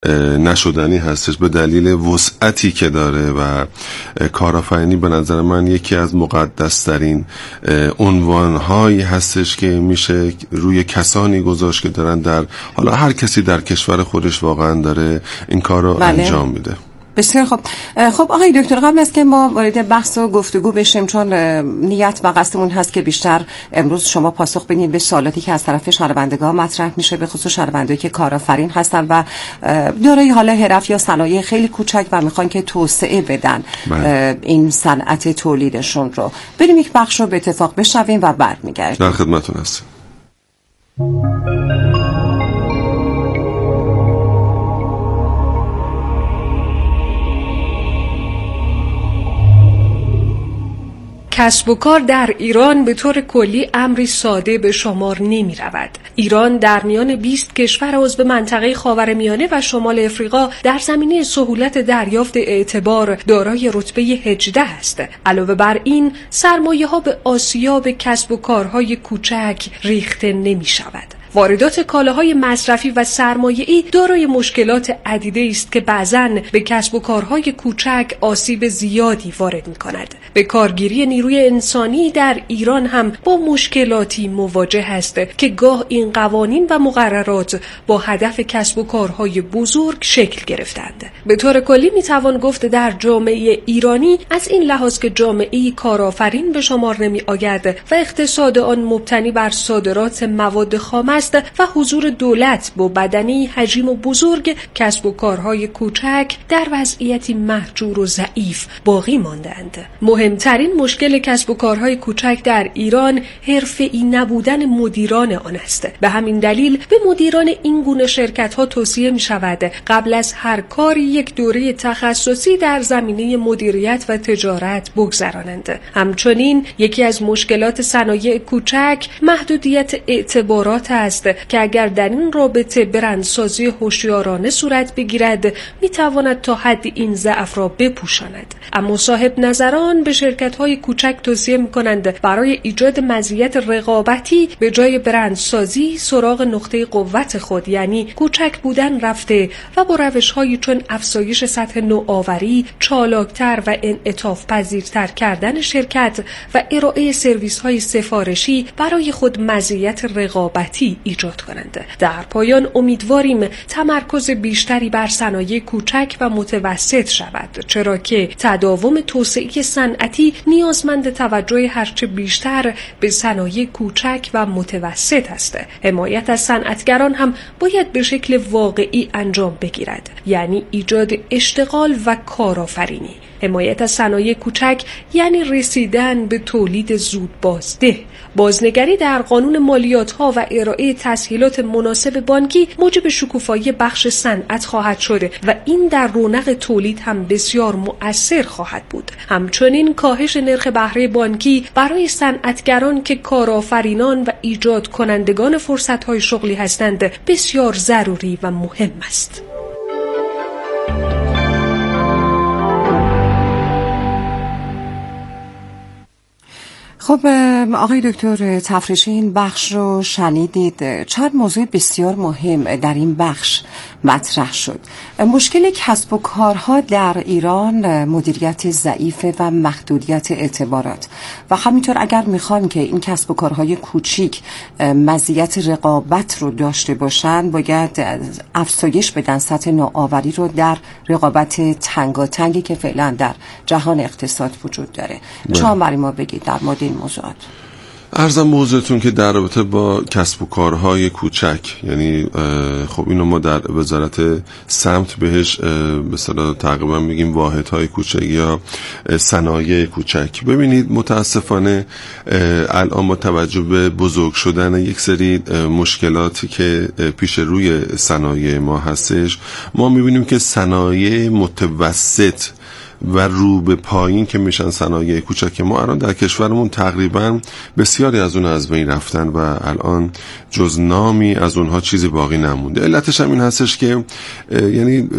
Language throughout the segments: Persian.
نشدنی هستش به دلیل وسعتی که داره و کارآفرینی به نظر من یکی از مقدس‌ترین عنوان‌هایی هستش که میشه روی کسانی گذاشت که دارن در حالا هر کسی در کشور خودش واقعا داره این کار رو انجام میده. بسیار خوب. خب آقای دکتر، قبل از که ما وارد بحث و گفتگو بشیم، چون نیت و قصدمون هست که بیشتر امروز شما پاسخ بدید به سوالاتی که از طرف شهروندگان مطرح میشه، به خصوص شهروندایی که کارآفرین هستن و دارای حالا حرف یا صنایع خیلی کوچک و میخوان که توسعه بدن این صنعت تولیدشون رو. بریم یک بخش رو به اتفاق بشنویم و بعد میگردیم. در خدمتتون هستم. کسب و کار در ایران به طور کلی امری ساده به شمار نمی رود. ایران در میان 20 کشور عضو منطقه خاورمیانه و شمال افریقا در زمینه سهولت دریافت اعتبار دارای رتبه 18 است. علاوه بر این، سرمایه‌ها به آسیاب کسب و کارهای کوچک ریخته نمی شود. واردات کالاهای مصرفی و سرمایه‌ای دارای مشکلات عدیده است که بعضاً به کسب و کارهای کوچک آسیب زیادی وارد می‌کند. به کارگیری نیروی انسانی در ایران هم با مشکلاتی مواجه است که گاه این قوانین و مقررات با هدف کسب و کارهای بزرگ شکل گرفتند. به طور کلی می‌توان گفت در جامعه ایرانی از این لحاظ که جامعه‌ای کارآفرین به شمار نمی‌آید و اقتصاد آن مبتنی بر صادرات مواد خام است و حضور دولت با بدنه حجم و بزرگ، کسب و کارهای کوچک در وضعیتی محجور و ضعیف باقی ماندند. مهمترین مشکل کسب و کارهای کوچک در ایران حرفه‌ای نبودن مدیران آن است. به همین دلیل به مدیران این گونه شرکت‌ها توصیه می‌شود قبل از هر کاری یک دوره تخصصی در زمینه مدیریت و تجارت بگذرانند. همچنین یکی از مشکلات صنایع کوچک محدودیت اعتبارات است که اگر در این رابطه برندسازی هوشیارانه صورت بگیرد میتواند تا حدی این ضعف را بپوشاند. اما صاحب نظران به شرکت‌های کوچک توصیه می‌کنند برای ایجاد مزیت رقابتی به جای برندسازی سراغ نقطه قوت خود، یعنی کوچک بودن رفته و با روش‌هایی چون افزایش سطح نوآوری، چالاکتر و انعطاف پذیرتر کردن شرکت و ارائه سرویس‌های سفارشی برای خود مزیت رقابتی ایجاد کنند. در پایان امیدواریم تمرکز بیشتری بر صنایع کوچک و متوسط شود، چرا که تداوم توسعه صنعتی نیازمند توجه هرچه بیشتر به صنایع کوچک و متوسط است. حمایت از صنعتگران هم باید به شکل واقعی انجام بگیرد، یعنی ایجاد اشتغال و کارآفرینی. حمایت از صنایع کوچک یعنی رسیدن به تولید زود بازده. بازنگری در قانون مالیات‌ها و ارائه تسهیلات مناسب بانکی موجب شکوفایی بخش صنعت خواهد شد و این در رونق تولید هم بسیار مؤثر خواهد بود. همچنین کاهش نرخ بهره بانکی برای صنعتگران که کارآفرینان و ایجاد کنندگان فرصت‌های شغلی هستند بسیار ضروری و مهم است. خب آقای دکتر تفریشی، این بخش رو شنیدید. چند موضوع بسیار مهم در این بخش مطرح شد. مشکل کسب و کارها در ایران مدیریت ضعیف و محدودیت اعتبارات و همینطور اگر میخوان که این کسب و کارهای کوچیک مزیت رقابت رو داشته باشن باید افزایش بدن سطح نوآوری رو در رقابت تنگاتنگی که فعلا در جهان اقتصاد وجود داره. چون برای ما بگید در مورد این موضوعات. عرضم موضوعتون که در رابطه با کسب و کارهای کوچک، یعنی خب اینو ما در وزارت سمت بهش به اصطلاح تقریبا میگیم واحدهای کوچک یا صنایع کوچک. ببینید متاسفانه الان با توجه به بزرگ شدن یک سری مشکلاتی که پیش روی صنایع ما هستش، ما میبینیم که صنایع متوسط و رو به پایین که میشن صنایع کوچک ما الان در کشورمون تقریبا بسیاری از اون از بین رفتن و الان جز نامی از اونها چیزی باقی نمونده. علتش هم این هستش که یعنی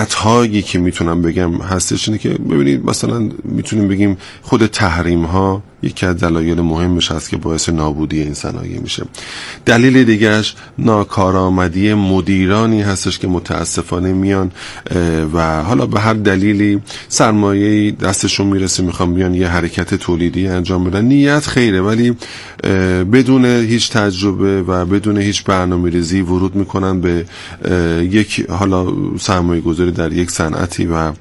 علتهایی که میتونم بگم هستش اینه که ببینید مثلا میتونیم بگیم خود تحریم ها یکی از دلایل مهمش هست که باعث نابودی این صنایع میشه. دلیل دیگهش ناکارآمدی مدیرانی هستش که متاسفانه میان و حالا به هر دلیلی سرمایه‌ای دستشون میرسه، میخوام بیان یه حرکت تولیدی انجام بدن، نیت خیره ولی بدون هیچ تجربه و بدون هیچ برنامه‌ریزی ورود میکنن به یک حالا سرمایه‌گذاری در یک صنعتی و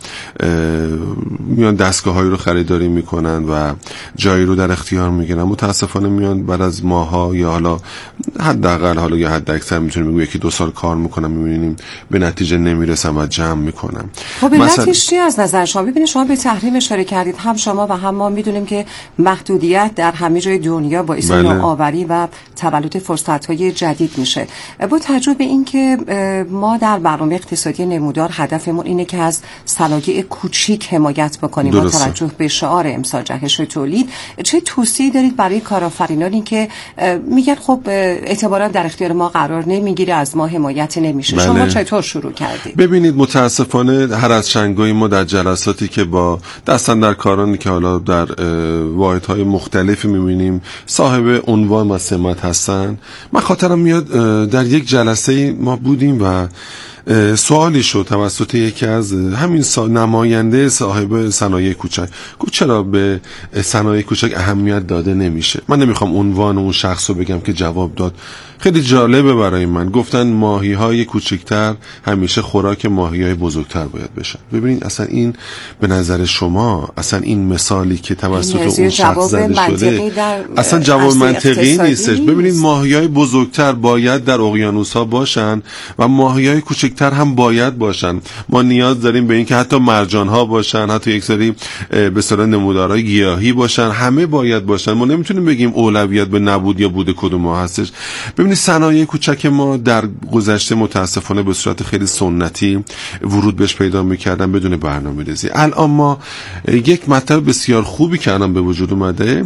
میان دستگاه‌هایی رو خریداری میکنن و جایی رو در اختیار میگیرن. متاسفانه میان بعد از ماها یا حالا حداقل حالا یا حد اکثر میتونیم بگیم 1-2 سال کار میکنن، میبینیم به نتیجه نمیرسن و جمع میکنن. خب علتش چی از نظر شما؟ ببینید شما به تحریم اشاره کردید، هم شما و هم ما میدونیم که محدودیت در همه جای دنیا باعث نوآوری و تولد فرصت‌های جدید میشه. با توجه به اینکه ما در برنامه اقتصادی نمودار هدفمون اینه که از صنایع کوچیک حمایت بکنیم با توجه به شعار امسال جهش تولید، چه توصیه‌ای دارید برای کارآفرینانی که میگن خب اعتباراً در اختیار ما قرار نمیگیره، از ما حمایت نمیشه؟ شما چطور شروع کردید؟ ببینید متاسفانه هر از چنگایی ما در جلساتی که با دستاندرکارانی که حالا در واحدهای مختلفی میبینیم صاحب عنوان و سمت هستن، من خاطرم میاد در یک جلسه ما بودیم و سوالی شد توسط یکی از همین نماینده صاحب صنایع کوچک، گفت چرا به صنایع کوچک اهمیت داده نمیشه؟ من نمیخوام عنوان اون شخص رو بگم که جواب داد، خیلی جالبه برای من. گفتن ماهی‌های کوچکتر همیشه خوراک ماهی‌های بزرگتر باید بشن. ببینید اصلا این به نظر شما اصلا این مثالی که توسط اون شخص زده شده اصلا جواب منطقی نیستش. ببینید ماهی‌های بزرگتر باید در اقیانوس‌ها باشن و ماهی‌های کوچکتر هم باید باشن. ما نیاز داریم به این که حتی مرجان‌ها باشن، حتی یک سری به اصطلاح نمودارهای گیاهی باشن، همه باید باشن. ما نمیتونیم بگیم اولویت به نبود یا بود کدوم ما هستش. صنایع کوچک ما در گذشته متاسفانه به صورت خیلی سنتی ورود بهش پیدا می‌کردن بدون برنامه‌ریزی. الان ما یک مطلب بسیار خوبی که الان به وجود اومده،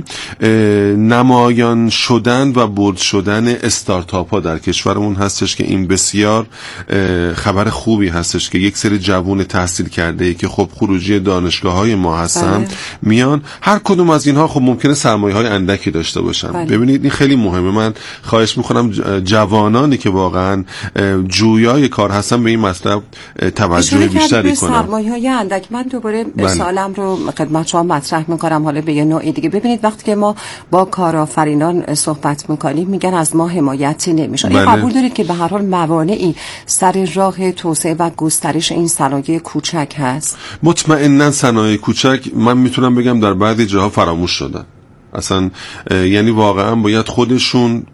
نمایان شدن و بولد شدن استارتاپ‌ها در کشورمون هستش که این بسیار خبر خوبی هستش که یک سری جوان تحصیل کرده‌ای که خب خروجی دانشگاه‌های ما هستن میان، هر کدوم از اینها خب ممکنه سرمایه‌های اندکی داشته باشن. ببینید این خیلی مهمه. من خواهش می‌کنم جوانانی که واقعا جویای کار هستن به این مطلب توجه بیشتری کنن. سرمایه‌های اندک، من دوباره سوالم رو خدمت شما مطرح می‌کنم حالا به یه نوع دیگه. ببینید وقتی که ما با کارآفرینان صحبت می‌کنیم میگن از ما حمایتی نمیشه. قبول دارید که به هر حال موانعی سر راه توسعه و گسترش این صنایع کوچک هست؟ مطمئناً صنایع کوچک من میتونم بگم در بعضی جاها فراموش شدن. اصلا یعنی واقعا باید خودشون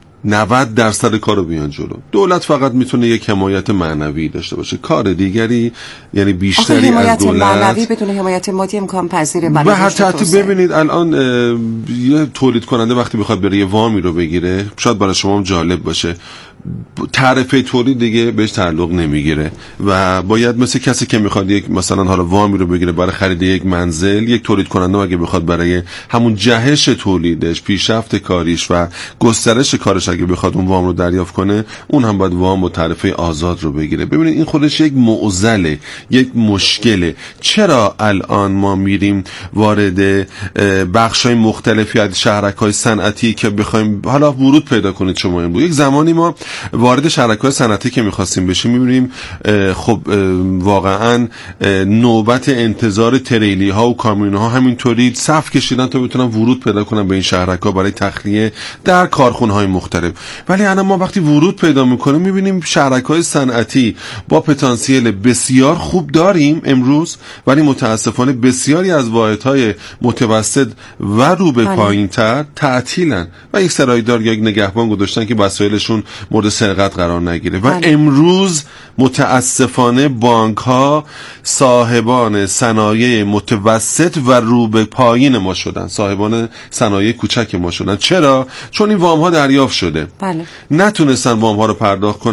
90% کارو بیان جلو. دولت فقط میتونه یک حمایت معنوی داشته باشه، کار دیگری یعنی بیشتری از دولت. معنوی بدون حمایت مادی امکان پذیره؟ به هر ترتیب ببینید الان یه تولید کننده وقتی بخواد بره یه وامی رو بگیره، شاید برای شما هم جالب باشه، تعرفه تولید دیگه بهش تعلق نمیگیره و باید مثل کسی که میخواد یک مثلا حالا وامی رو بگیره برای خرید یک منزل، یک تولید کننده اگه بخواد برای همون جهش تولیدش، پیشرفت کاریش و گسترش کارش اگه بخواد اون وام رو دریافت کنه، اون هم باید وام و تعرفه آزاد رو بگیره. ببینید این خودش یک معضله، یک مشکله. چرا الان ما میریم وارد بخش‌های مختلفی از شهرک‌های صنعتی که بخوایم حالا ورود پیدا کنید شما این بود، یک زمانی ما وارد شرکای صنعتی که می‌خواستیم بشیم می‌بینیم خب واقعاً نوبت انتظار تریلی ها و کامیون ها همینطوری صف کشیدن تا بتونن ورود پیدا کنن به این شهرک‌ها برای تخلیه در کارخونه‌های مختلف. ولی الان ما وقتی ورود پیدا می‌کنیم می‌بینیم شرکای صنعتی با پتانسیل بسیار خوب داریم امروز، ولی متاسفانه بسیاری از واحدهای متوسط و رو به پایین‌تر تعطیلن و یک سرایدار یا یک نگهبان گذاشتن که وسایلشون مورد سرقت قرار نگیره. و امروز متاسفانه بانک ها صاحبان صنایع متوسط و رو به پایین ما شدن، صاحبان صنایع کوچک ما شدن. چرا؟ چون این وام ها دریافت شده. نتونستن وام ها رو پرداخت کنن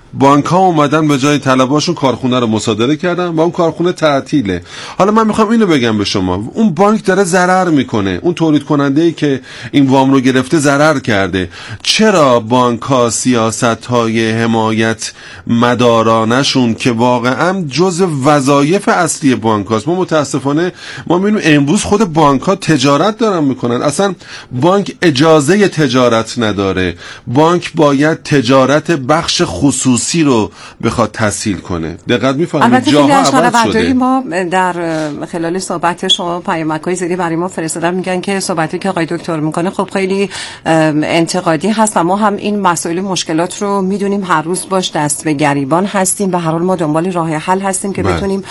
بانک ها اومدن به جای طلباشون کارخونه رو مصادره کردن و اون کارخونه تعطیله. حالا من میخوام اینو بگم به شما، اون بانک داره ضرر میکنه، اون تولید کننده‌ای که این وام رو گرفته ضرر کرده. چرا بانک ها سیاست های حمایت مدارانشون که واقعا جز وظایف اصلی بانک هاست، ما متاسفانه ما میبینیم امروز خود بانک ها تجارت دارن میکنن. اصلا بانک اجازه تجارت نداره، بانک باید تجارت بخش خصوصی رو بخواد تسهیل کنه. دقت می‌فرمایید جاها عوض شده. ما در خلال صحبت شما پیامک‌های زیادی برای ما فرستادن، میگن که صحبتی که آقای دکتر میکنه خب خیلی انتقادی هست و ما هم این مسائل مشکلات رو میدونیم، هر روز باش دست به گریبان هستیم. به هر حال ما دنبال راه حل هستیم که بتونیم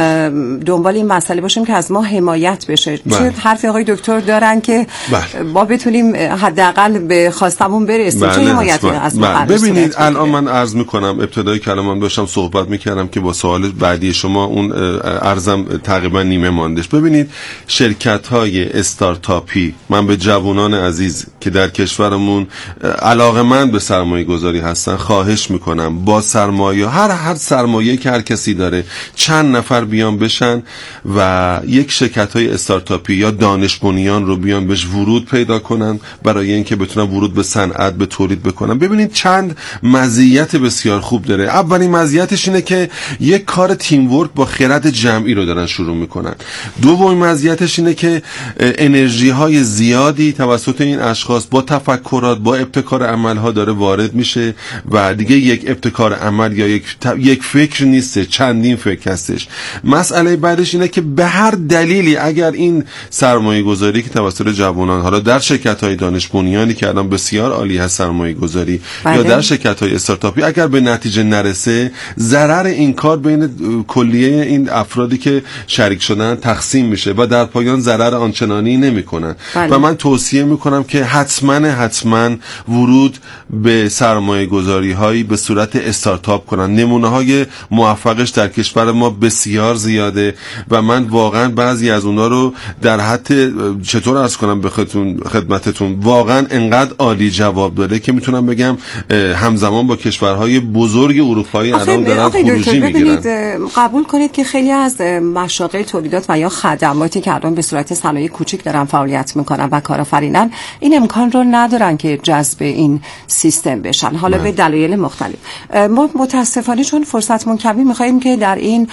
دنبال این مسئله باشیم که از ما حمایت بشه. چه حرفی آقای دکتر دارن که ما بتونیم حداقل به خواستمون برسیم؟ چه حمایتی از ما؟ ببینید الان من عرض میکنم، ابتدای کلام داشتم صحبت میکردم که با سوال بعدی شما اون عرضم تقریبا نیمه ماندش. ببینید شرکت‌های استارتاپی، من به جوانان عزیز که در کشورمون علاقه‌مند به سرمایه گذاری هستن خواهش میکنم با سرمایه، هر سرمایه که هر کسی داره، چند نفر بیان بشن و یک شرکت‌های استارتاپی یا دانش بنیان رو بیان بهش ورود پیدا کنن برای اینکه بتونن ورود به صنعت، به تولید بکنن. ببینید چند مزیت بسیار خوب داره. اولین مزیتش اینه که یک کار تیم ورک با خرد جمعی رو دارن شروع میکنن. دومین مزیتش اینه که انرژی های زیادی توسط این اشخاص با تفکرات، با ابتکار عمل ها داره وارد میشه و دیگه یک ابتکار عمل یا یک فکر نیست، چندین فکر هستش. مسئله بعدش اینه که به هر دلیلی اگر این سرمایه گذاری که توسط جوانان، حالا در شرکت های دانش بنیانی که الان بسیار عالی هست سرمایه گذاری یا در شرکت های استارتاپی، اگر به نتیجه نرسه، ضرر این کار بین کلیه این افرادی که شریک شدن تقسیم میشه و در پایان ضرر آنچنانی نمیکنن. و من توصیه میکنم که حتما ورود به سرمایه گذاری هایی به صورت استارتاپ کنن. نمونه های موفقش در کشور ما بسیار زیاده و من واقعا بعضی از اونها رو در حد چطور عرض کنم به خدمتتون، واقعا انقدر عالی جواب داده که میتونم بگم همزمان با کشورهای بزرگ اروپایی الان دارن خروجی میگیرن. قبول کنید که خیلی از مشاغل تولیدات و یا خدماتی که الان به صورت صنایع کوچیک دارن فعالیت میکنن و کارآفرینن، این امکان رو ندارن که جذب این سیستم بشن، حالا به دلایل مختلف. ما متاسفانه چون فرصتمون کمی میخوایم که در این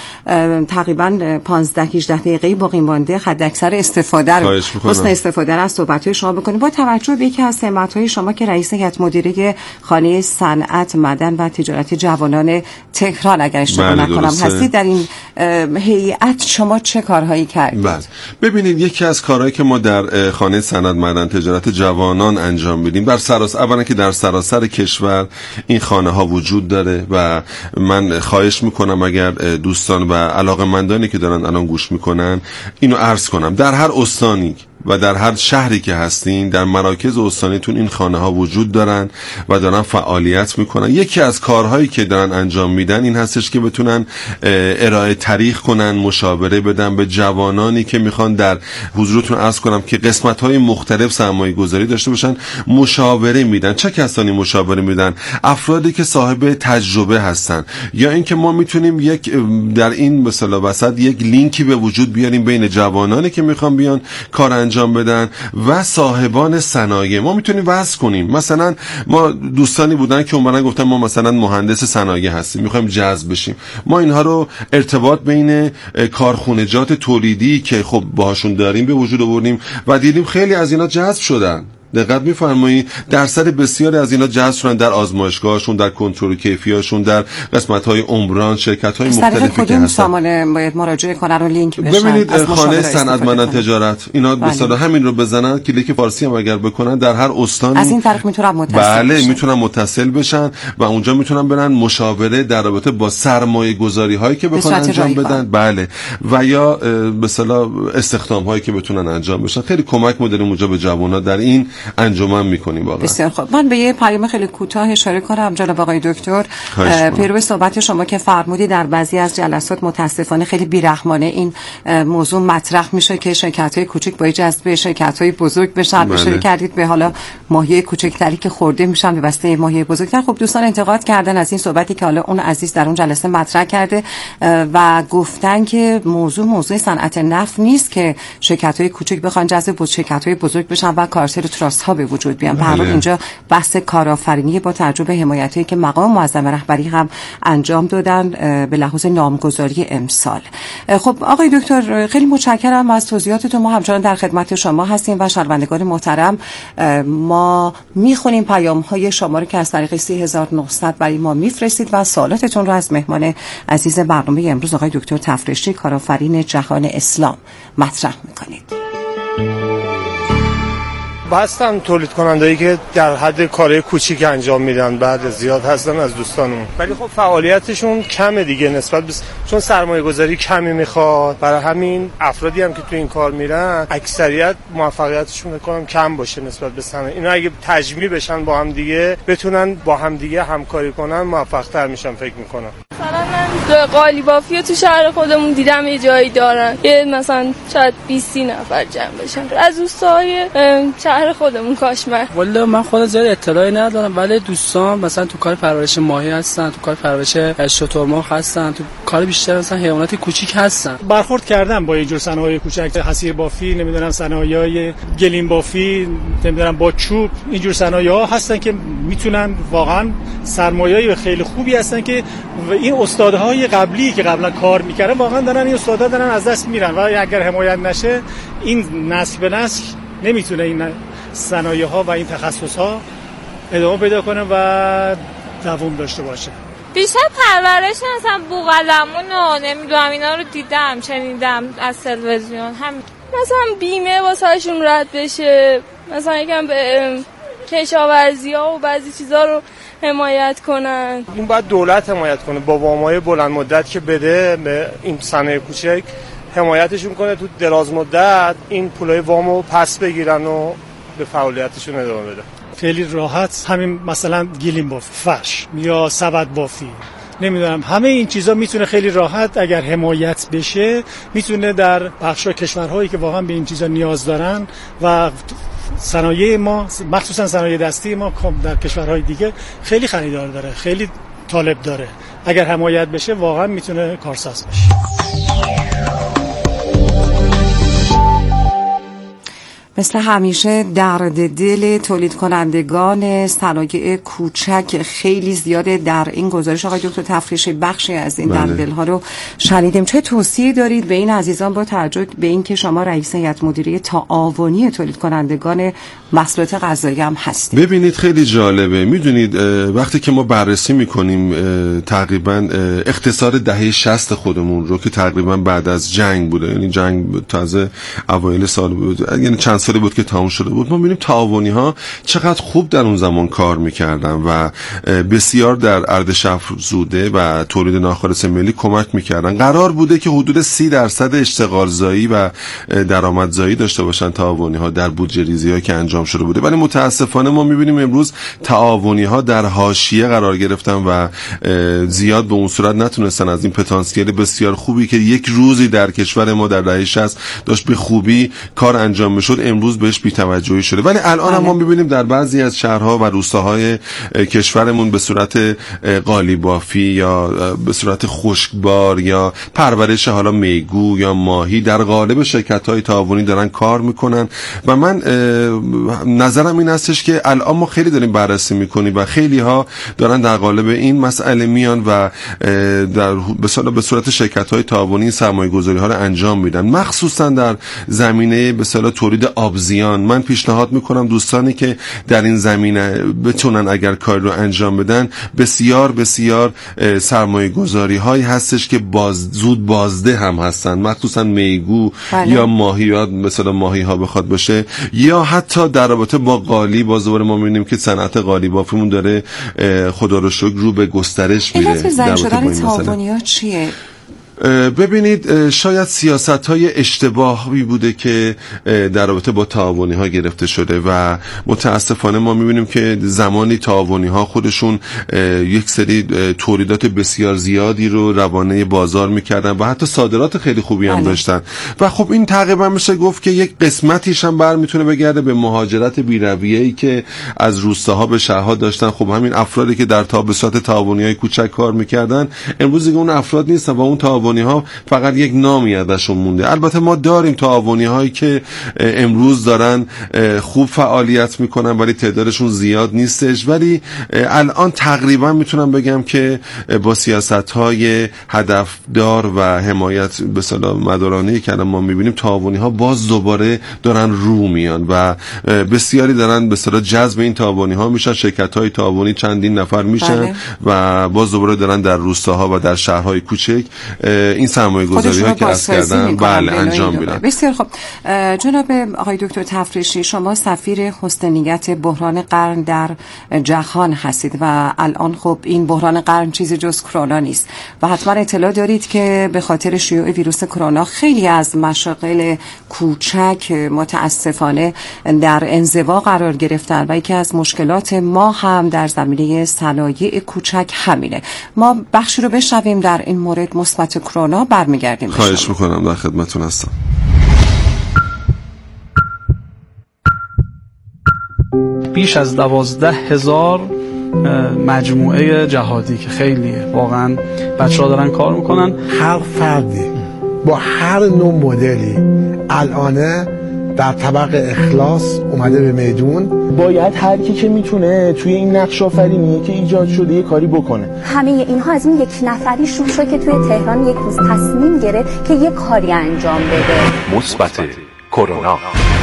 تقریبا 15-18 دقیقه باقی مانده حداکثر حسن استفاده از صحبت‌های شما بکنیم. با توجه به یکی از سمت‌های شما که رئیس هیئت مدیره خانه صنعت، معدن و تجارت جوانان تهران اگر اشتباه نکنم هستید، در این هیئت شما چه کارهایی کردید؟ ببینید یکی از کارهایی که ما در خانه صنعت، معدن، تجارت جوانان انجام میدیم، اولا که در سراسر کشور این خانه ها وجود داره و من خواهش میکنم اگر دوستان و علاقه‌مندانی که دارن الان گوش میکنن اینو عرض کنم، در هر استانی و در هر شهری که هستین، در مراکز استانیتون این خانه ها وجود دارن و دارن فعالیت میکنن. یکی از کارهایی که دارن انجام میدن این هستش که بتونن ارائه طریق کنن، مشاوره بدن به جوانانی که میخوان، در حضورتون عرض کنم که قسمت های مختلف سرمایه گذاری داشته باشن، مشاوره میدن. چه کسانی مشاوره میدن؟ افرادی که صاحب تجربه هستن، یا اینکه ما میتونیم در این مثلا وسط یک لینکی به وجود بیاریم بین جوانانی که میخوان بیان کار انجام بدن و صاحبان صنایع. ما میتونیم وصل کنیم. مثلا ما دوستانی بودن که اومدن گفتن ما مثلا مهندس صنایع هستیم، میخوایم جذب بشیم. ما اینها رو ارتباط بین کارخونجات تولیدی که خب باهاشون داریم به وجود آوردیم و دیدیم خیلی از اینا جذب شدن. دقت می‌فرمایید درصد بسیاری از اینا جذب شدن در آزمایشگاهشون، در کنترل کیفیتشون، در قسمت‌های عمران، شرکت‌های مختلفی که هستن. سامان باید مراجعه کنن و لینک بشن. ببینید خانه صنعت، معدن، تجارت، اینا مثلا همین رو بزنن، کلیک فارسی هم اگر بکنن در هر استانی از این طریق میتونن متصل بشن. میتونن متصل بشن و اونجا میتونن برن مشاوره در رابطه با سرمایه‌گذاری‌هایی که بخوان انجام بدن، بله، و یا به اصطلاح استخدام‌هایی که بتونن انجام بشن. خیلی کمک ما داریم اونجا به جوان‌ها در این انجمن میکنیم واقعا. بسیار خوب. من به یه پیام خیلی کوتاه اشاره کنم جناب آقای دکتر. پیرو صحبت شما که فرمودی در بعضی از جلسات متاسفانه خیلی بیرحمانه این موضوع مطرح میشه که شرکت‌های کوچک با جذب شرکت‌های بزرگ بشن. اشاره کردید به حالا ماهی کوچکتری که خورده میشن به واسطه ماهی بزرگتر. خب دوستان انتقاد کردن از این صحبتی که حالا اون عزیز در اون جلسه مطرح کرده و گفتن که موضوع صنعت نفت نیست که شرکت‌های کوچک بخوان جذب شرکت‌های بزرگ بشن و کارتل و تراست ها به وجود بیان. به هر حال اینجا بحث کارآفرینی با تجربه حمایتی که مقام معظم رهبری هم انجام دادن به لحاظ نامگذاری امسال. خب آقای دکتر خیلی متشکرم از توضیحاتتون. ما همچنان در خدمت شما هستیم و شنوندگان محترم ما میخونیم پیام‌های شما رو که از طریق 3900 برای ما میفرستید و سوالاتتون رو از مهمان عزیز برنامه امروز آقای دکتر تفریشی کارآفرین جهان اسلام مطرح میکنید. هستن تولید کنندهایی که در حد کارهای کوچیک انجام میدن، بعد زیاد هستن از دوستانمون، ولی خب فعالیتشون کمه دیگه نسبت چون سرمایه گذاری کمی میخواد. برای همین افرادی هم که تو این کار میرن اکثریت موفقیتشون بکنم کم باشه نسبت به صنایع. اینا اگه تجمیع بشن با هم دیگه بتونن با هم دیگه همکاری کنن موفق‌تر میشن فکر میکنم. مثلا من قالی بافی تو شهر خودمون دیدم یه جایی دارن که مثلا شاید 20 نفر جمع بشن از دوستای شهر خودمون کاشمر. والله من خودم زیاد اطلاعی ندارم ولی دوستان مثلا تو کار پرورش ماهی هستن، تو کار پرورش شترمرغ هستن، تو کار بیشتر مثلا حیوانات کوچیک هستن. برخورد کردم با اینجور صنایع کوچک، حصیر بافی، نمیدونم صنایع گلیم بافی، نمیدونم با چوب، اینجور صنایع‌ها هستن که میتونن واقعا سرمایه‌ای خیلی خوبی هستن که این استادهای قبلی که قبلا کار میکردن واقعا دارن این استادا دارن از دست میرن و اگر حمایت نشه این نسل به نسل نمیتونه این صنایع ها و این تخصص ها ادامه پیدا کنه و دوام داشته باشه. بیشتر پرورش مثلا بوقلمون و نمیدونم اینا رو دیدم شنیدم از تلویزیون. هم مثلا بیمه واسهشون رد بشه، مثلا یکم به کشاورزی ها و بعضی چیزا رو حمایت کنن. این باید دولت حمایت کنه با وامای بلند مدت که بده به این صنایع کوچک، حمایتشون کنه تو دراز مدت این پولای وامو پس بگیرن و به فعالیتشون ادامه بده. خیلی راحت همین مثلا گلیم بافی، فرش یا سبد بافی، نمیدونم همه این چیزا میتونه خیلی راحت اگر حمایت بشه میتونه در بخشای کشورهایی که واقعا به این چیزا نیاز دارن و صنایع ما مخصوصا صنایع دستی ما در کشورهای دیگه خیلی خریدار داره، خیلی طالب داره. اگر حمایت بشه واقعا میتونه کارساز بشه. مثل همیشه درد دل تولید کنندگان صنایع کوچک خیلی زیاده. در این گزارش آقای دکتر تفریشی بخشی از این درد دل‌ها رو شنیدیم. چه توصیه دارید به این عزیزان با توجه به این که شما رئیس هیئت مدیره تعاونی تولید کنندگان محصولات غذایی هم هستید؟ ببینید خیلی جالبه. میدونید وقتی که ما بررسی میکنیم تقریبا اقتصاد دهه 60 خودمون رو که تقریبا بعد از جنگ بوده، یعنی جنگ تازه اوایل سال بود، یعنی چند سالی بود که تموم شده بود، ما می‌بینیم تعاونی ها چقدر خوب در اون زمان کار میکردن و بسیار در ارزش افزوده و تولید ناخالص ملی کمک میکردن. قرار بوده که حدود 30% اشتغال زایی و درآمدزایی داشته باشن تعاونی ها در بودجه ریزی ها که انجام شده بوده، ولی متاسفانه ما می‌بینیم امروز تعاونی ها در حاشیه قرار گرفتن و زیاد به اون صورت نتونستن از این پتانسیل بسیار خوبی که یک روزی در کشور ما در دهه 60 داشت به خوبی کار انجام میشد امروز بهش بی‌توجهی شده. ولی الان هم ما می‌بینیم در بعضی از شهرها و روستاهای کشورمون به صورت قالی بافی یا به صورت خشکبار یا پرورش حالا میگو یا ماهی در قالب شرکت‌های تعاونی دارن کار میکنن و من نظرم این هستش که الان ما خیلی داریم بررسی میکنیم و خیلی ها دارن در قالب این مسئله میان و در به صورت شرکت‌های تعاونی سرمایه‌گذاری ها رو انجام میدن، مخصوصا در زمینه به اصطلاح تولید آبزیان. من پیشنهاد میکنم دوستانی که در این زمینه بتونن اگر کار رو انجام بدن، بسیار بسیار سرمایه گذاری هایی هستش که زود بازده هم هستن، مخصوصا میگو یا ماهی یا مثلا ماهی ها بخواد باشه یا حتی در رابطه با قالی. باز دوباره ما میبینیم که صنعت قالی بافیمون داره خدا رو شکر رو به گسترش میره. علت زنگ شدن تعاونی ها چیه؟ ببینید شاید سیاست‌های اشتباهی بوده که در رابطه با تعاونی‌ها گرفته شده و متاسفانه ما می‌بینیم که زمانی تعاونی‌ها خودشون یک سری تولیدات بسیار زیادی رو روانه بازار می‌کردن و حتی صادرات خیلی خوبی هم داشتن و خب این تقریبا میشه گفت که یک قسمتیش هم برمیتونه بگرده به مهاجرت بی‌رویه‌ای که از روستاها به شهرها داشتن. خب همین افرادی که در تابستان تعاونی‌های کوچک کار می‌کردن امروز دیگه اون افراد نیستن و اون تعاونی‌ها فقط یک نامی ازشون مونده. البته ما داریم تعاونی‌هایی که امروز دارن خوب فعالیت میکنن ولی تعدادشون زیاد نیستش، ولی الان تقریبا میتونم بگم که با سیاست‌های هدفدار و حمایت به اصطلاح مدارانه‌ای که ما میبینیم تعاونی‌ها باز دوباره دارن رو میان و بسیاری دارن به اصطلاح جذب این تعاونی‌ها میشن. شرکت‌های تعاونی چندین نفر میشن و باز دوباره دارن در روستاها و در شهرهای کوچک این سرمایه‌گذاری‌ها که از کردن بله انجام میدن. بسیار خب جناب آقای دکتر تفریشی، شما سفیر حسن نیت بحران قرن در جهان هستید و الان خب این بحران قرن چیزی جز کرونا نیست و حتما اطلاع دارید که به خاطر شیوع ویروس کرونا خیلی از مشاغل کوچک متاسفانه در انزوا قرار گرفتن و یکی از مشکلات ما هم در زمینه صنایع کوچک همینه. ما بخشی رو بشنویم در این مورد مثبت کرونا، برمیگردیم. خواهش میکنم، در خدمتتون هستم. بیش از 12,000 مجموعه جهادی که خیلیه، واقعا بچه‌ها دارن کار میکنن. هر فردی با هر نوع مدلی الانه در طبق اخلاص اومده به میدون. باید هر کی که میتونه توی این نقش آفرینی که ایجاد شده یه کاری بکنه. همه اینها از این یک نفری شروع شد که توی تهران یک روز تصمیم گرفت که یه کاری انجام بده. مثبت کرونا.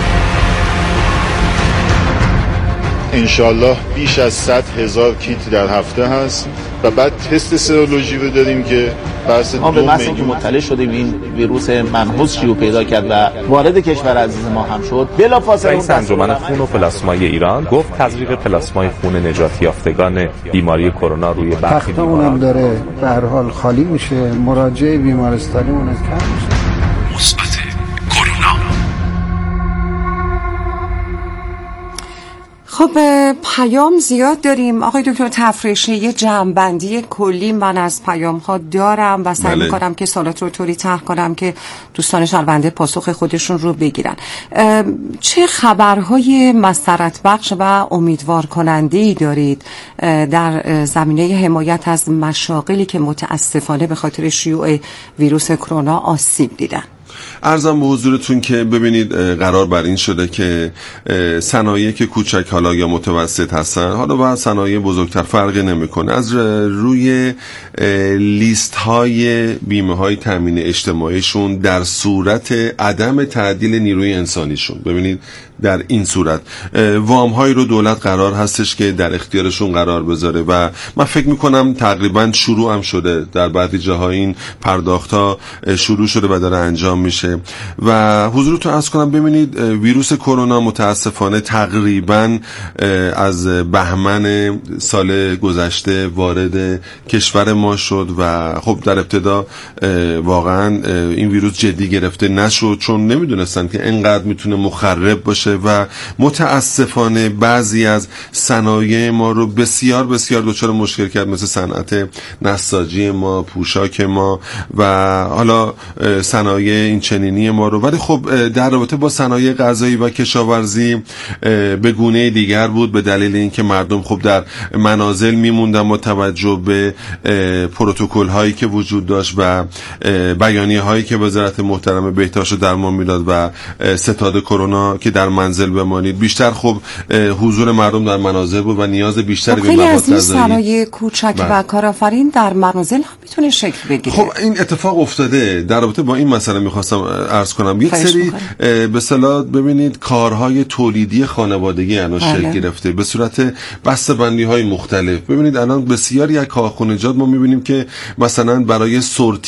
انشالله بیش از 100,000 کیت در هفته هست و بعد تست سرولوژی رو داریم که ما به محض اینکه مطلع شدیم این ویروس منحوس شیوع پیدا کرد و وارد کشور عزیز ما هم شد، بلافاصله رئیس انجمن خون و پلاسمای ایران گفت تزریق پلاسمای خون نجات یافتگان بیماری کرونا روی برخی بیماران داره به هر حال خالی میشه، مراجعه بیمارستانی اون کم میشه. مثبت کرونا. خب پیام زیاد داریم آقای دکتر تفریشی، یه جمع‌بندی کلی من از پیام ها دارم و سعی می‌کنم که سوالات رو طوری طرح کنم که دوستان شنونده پاسخ خودشون رو بگیرن. چه خبرهای مسرت بخش و امیدوار کننده‌ای دارید در زمینه حمایت از مشاغلی که متاسفانه به خاطر شیوع ویروس کرونا آسیب دیدن؟ عرضم به حضورتون که ببینید قرار بر این شده که صنایعی که کوچک حالا یا متوسط هستن، حالا با صنایع بزرگتر فرقی نمیکنه، از روی لیست های بیمه های تامین اجتماعیشون در صورت عدم تعدیل نیروی انسانیشون، ببینید در این صورت وام هایی رو دولت قرار هستش که در اختیارشون قرار بذاره و من فکر میکنم تقریبا شروع هم شده در بعضی جاها این پرداخت ها شروع شده و داره انجام میشه. و حضورتون عرض کنم ببینید ویروس کرونا متاسفانه تقریبا از بهمن سال گذشته وارد کشور ما شد و خب در ابتدا واقعا این ویروس جدی گرفته نشد چون نمیدونستن که اینقدر میتونه مخرب باشه و متاسفانه بعضی از صنایع ما رو بسیار بسیار دچار مشکل کرد، مثل صنعت نساجی ما، پوشاک ما و حالا صنایع این چنینی ما رو. ولی خب در رابطه با صنایع غذایی و کشاورزی به گونه دیگر بود، به دلیل اینکه مردم خب در منازل میموندن با توجه به پروتکل هایی که وجود داشت و بیانیه هایی که وزارت محترم بهداشت و درمان میداد و ستاد کرونا که در منزل بمانید. بیشتر خب حضور مردم در منازل بود و نیاز بیشتری به مواد غذایی. صنایع کوچک و کارآفرین در منازل هم میتونه شکل بگیره. خب این اتفاق افتاده. در رابطه با این مسئله میخواستم عرض کنم یک سری به اصطلاح ببینید کارهای تولیدی خانوادگی الان شکل گرفته به صورت بسته‌بندی های مختلف. ببینید الان بسیاری از کارخانجات ما میبینیم که مثلا برای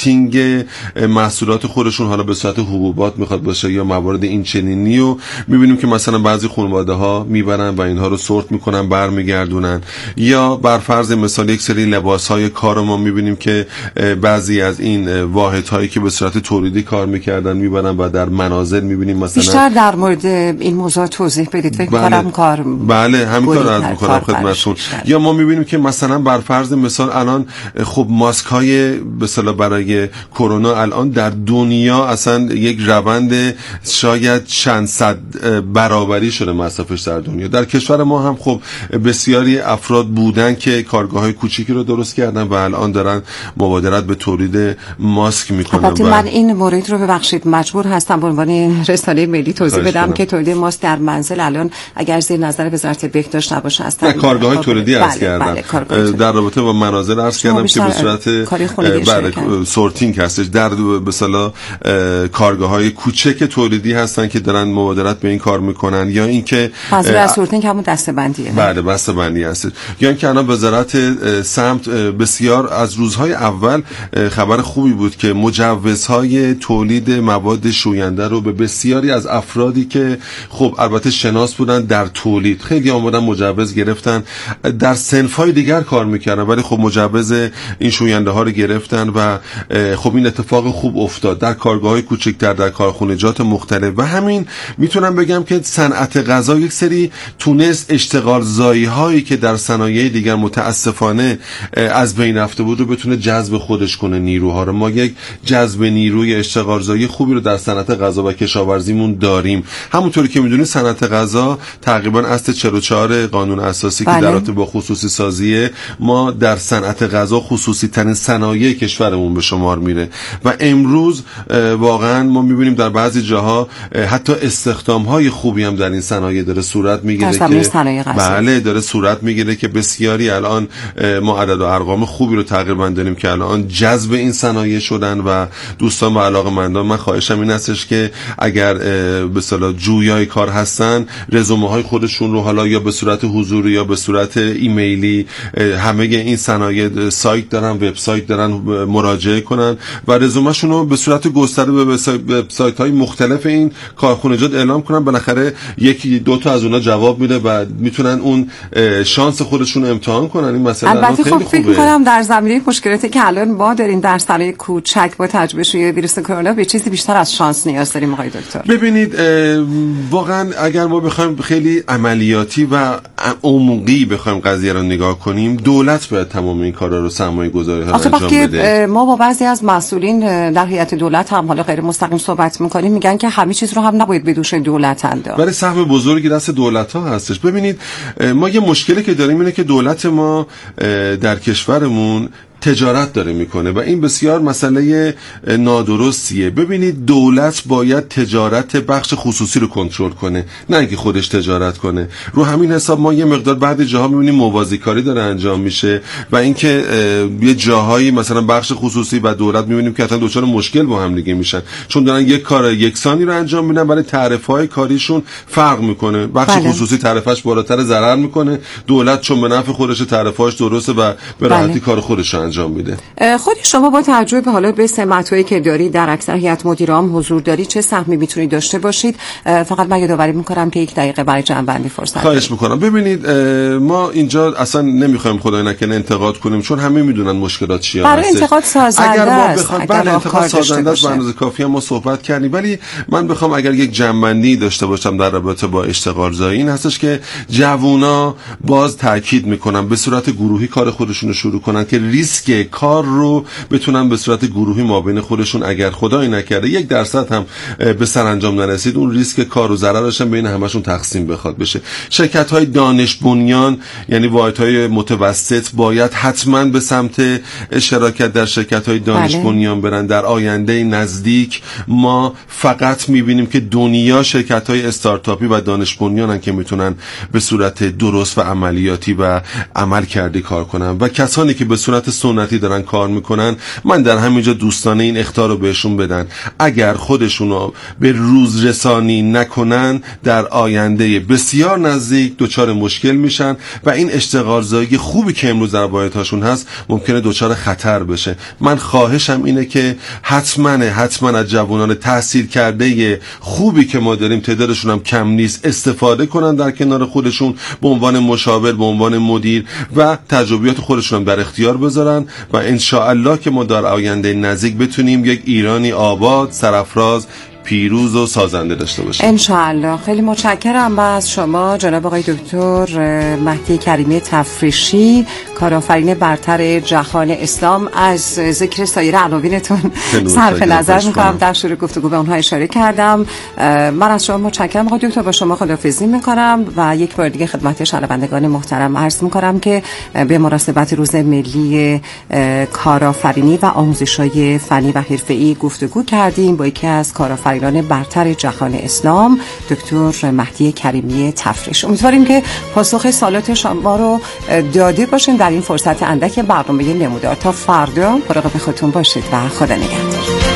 سورتینگ محصولات خودشون حالا به صورت حبوبات میخواد باشه یا موارد این چنینی و میبینیم میبینیم که مثلا بعضی خانواده ها میبرن و اینها رو سورت میکنن برمیگردونن، یا بر فرض مثال یک سری لباس های کار ما میبینیم که بعضی از این واحد هایی که به صورت تولیدی کار میکردن میبرن و در منازل میبینیم مثلا. بیشتر در مورد این موضوع توضیح بدید. فکر کنم کار بله همین کار عرض میکنم خدمتتون. یا ما میبینیم که مثلا بر فرض مثال الان خب ماسک های به اصطلاح برای کرونا الان در دنیا اصلا یک روند شاید چند صد برابری شده مصرفش در دنیا. در کشور ما هم خب بسیاری افراد بودن که کارگاه‌های کوچیکی رو درست کردن و الان دارن مبادرت به تولید ماسک میکنن. البته من این مورد رو ببخشید مجبور هستم به عنوان رسانه ملی توضیح بدم که تولید ماسک در منزل الان اگر زیر نظر وزارت بهداشت نباشه اصلا کارگاه‌های تولیدی عرض کردم. در رابطه با منازل عرض کردم که به صورت سورتینگ هستش در به اصطلاح کارگاه‌های کوچک تولیدی هستن که دارن مبادرت به این کار میکنن. یا اینکه منظور سورتینگ همون دسته‌بندیه. بله دسته‌بندی هست. یا اینکه الان وزارت سمت بسیار از روزهای اول خبر خوبی بود که مجوزهای تولید مواد شوینده رو به بسیاری از افرادی که خب البته شناس بودن در تولید، خیلی آمدن مجوز گرفتن، در صنف‌های دیگر کار میکردن ولی خب مجوز این شوینده ها رو گرفتن و خب این اتفاق خوب افتاد در کارگاه‌های کوچکتر، در کارخانجات مختلف. و همین میتونم بگم که صنعت غذا یک سری تونست اشتغال زایی هایی که در صنایع دیگر متاسفانه از بین رفته بود رو بتونه جذب خودش کنه نیروها رو. ما یک جذب نیروی اشتغال زایی خوبی رو در صنعت غذا و کشاورزیمون داریم. همونطوری که میدونید صنعت غذا تقریبا اصل 44 قانون اساسی که در رابطه با خصوصی سازی ما در صنعت غذا خصوصی ترین صنایع کشورمون به شمار میره و امروز واقعا ما میبینیم در بعضی جاها حتی استخدام های خوبی هم در این صنایع داره صورت میگیره که بله داره صورت میگیره که بسیاری الان ما عدد و ارقام خوبی رو تقریبا داریم که الان جذب این صنایع شدن. و دوستان و علاقه‌مندان من خواهشم این هستش که اگر به اصطلاح جویای کار هستن رزومه های خودشون رو حالا یا به صورت حضوری یا به صورت ایمیلی همه این صنایع سایت دارن، وبسایت دارن، مراجعه کنن و رزومه‌شون رو به صورت گسترده به وبسایت‌های مختلف این کارخانجات اعلام کنن. بالاخره یکی دو تا از اونها جواب میده و میتونن اون شانس خودشون رو امتحان کنن. این مسئله البته خب فکر می‌کنم در زمینه مشکلاتی که الان ما داریم در صنایع کوچک با تجربه شیوع ویروس کرونا به چیزی بیشتر از شانس نیاز داریم آقای دکتر. ببینید واقعا اگر ما بخوایم خیلی عملیاتی و عمقی بخوایم قضیه رو نگاه کنیم دولت باید تمام این کارا رو سرمایه‌گذاری ها انجام بده. ما با بعضی از مسئولین در هیئت دولت هم حالا غیر مستقیم صحبت می‌کنیم میگن که همه چیز رو هم نباید به دوش دولت انداخت. ولی سهم بزرگی دست دولت‌ها هستش. ببینید ما یه مشکلی که داریم اینه که دولت ما در کشورمون تجارت داره میکنه و این بسیار مسئله نادرستیه. ببینید دولت باید تجارت بخش خصوصی رو کنترل کنه نه اینکه خودش تجارت کنه. رو همین حساب ما یه مقدار بعضی جاها میبینیم موازی کاری داره انجام میشه و اینکه یه جاهایی مثلا بخش خصوصی و دولت میبینیم که اصلا دچار مشکل با هم دیگه میشن چون دارن یک کار یکسانی رو انجام میدن ولی تعرفه‌های کاریشون فرق میکنه. بخش خصوصی تعرفش بالاتر ضرر میکنه، دولت چون به نفع خودش تعرفه‌اش درسته و به راحتی کار خودش انجام میده. خود شما با توجه به حالا به سمت‌هایی که داری در اکثر هیئت مدیران حضور داری چه سهمی میتونید داشته باشید؟ فقط من یادآوری میکنم که 1 دقیقه برای جمع‌بندی فرصت خواهش میکنم. ببینید ما اینجا اصلا نمیخوایم خدای نکنه انتقاد کنیم چون همه میدونن مشکلات چیه. برای انتقاد سازنده اگر ما بخوایم بله انتقاد سازنده است به اندازه کافی ما صحبت کردیم ولی من بخوام اگر یک جمع‌بندی داشته باشم در رابطه با اشتغال زایی این هستش که جوونا باز تاکید میکنم به صورت گروهی کار خودشون رو شروع کنن که ریسک کار رو بتونن به صورت گروهی مابین خودشون اگر خدای نکرده 1% هم به سرانجام نرسید اون ریسک کار و ضررش هم بین همشون تقسیم بخواد بشه. شرکت‌های دانش بنیان یعنی واحدهای متوسط باید حتما به سمت شراکت در شرکت‌های دانش بنیان برن. در آینده نزدیک ما فقط می‌بینیم که دنیا شرکت‌های استارتاپی و دانش بنیانن که میتونن به صورت درست و عملیاتی و عمل کردی کار کنن و کسانی که به صورت سنتی دارن کار میکنن، من در همینجا دوستانه این اخطار رو بهشون بدن. اگر خودشون رو به روز رسانی نکنن در آینده بسیار نزدیک دچار مشکل میشن و این اشتغالزایی خوبی که امروز در واحدهاشون هست ممکنه دچار خطر بشه. من خواهشم اینه که حتما از جوانان تحصیل کرده خوبی که ما داریم، تعدادشون هم کم نیست، استفاده کنن در کنار خودشون به عنوان مشاور، به عنوان مدیر و تجربیات خودشون هم در اختیار بذارن و ان شاء الله که ما در آینده نزدیک بتونیم یک ایرانی آباد، سرافراز، پیروز و سازنده داشته باشیم انشاءالله. خیلی متشکرم و از شما جناب آقای دکتر مهدی کریمی تفریشی، کارآفرین برتر جهان اسلام. از ذکر سایر عناوینتون صرف نظر میکنم، در شروع گفتگو به اونها اشاره کردم. من از شما متشکرم آقای دکتر، با شما خداحافظی میکنم و یک بار دیگه خدمت شنوندگان محترم عرض میکنم که به مناسبت روز ملی کارآفرینی و آموزش‌های فنی و حرفه‌ای گفتگو کردیم با یکی از کارآفرینان برتر جهان اسلام، دکتر مهدی کریمی تفریش. امیدواریم که پاسخ سوالات شما رو داده باشیم در این فرصت اندک برنامه نمودار. تا فردا مراقب خودتون باشید و خدا نگهدار.